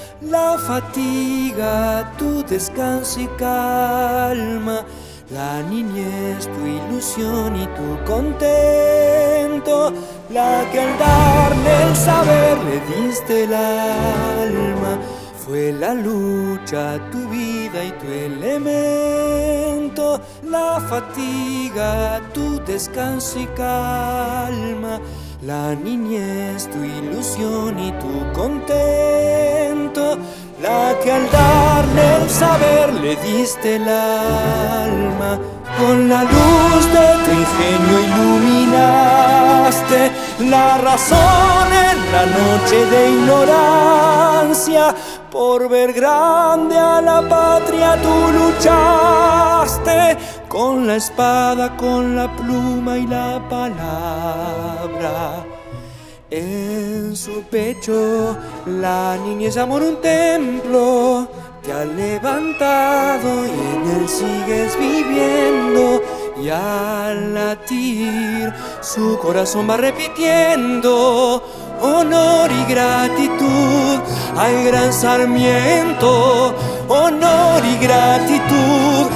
la fatiga, tu descanso y calma, la niñez, tu ilusión y tu contento, la que al darle el saber le diste el alma. Fue la lucha, tu vida y tu elemento, la fatiga, tu descanso y calma, la niñez, tu ilusión y tu contento, la que al darle el saber le diste el alma. Con la luz de tu ingenio iluminaste la razón en la noche de ignorancia. Por ver grande a la patria tú luchaste, con la espada, con la pluma y la palabra. En su pecho la niñez amor un templo te ha levantado y en él sigues viviendo, y al latir su corazón va repitiendo honor y gratitud al gran Sarmiento, honor y gratitud,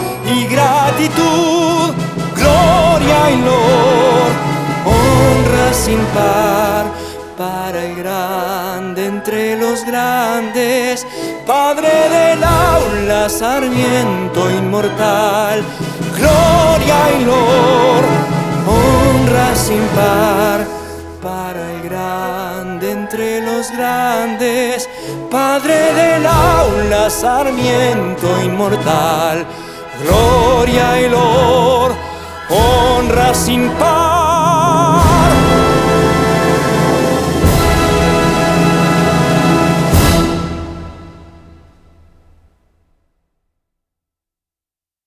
gloria y loor, honra sin par para el grande entre los grandes, padre del aula, Sarmiento inmortal. Gloria y loor, honra sin par para el grande entre los grandes, padre del aula, Sarmiento inmortal. Gloria y loor, honra sin par.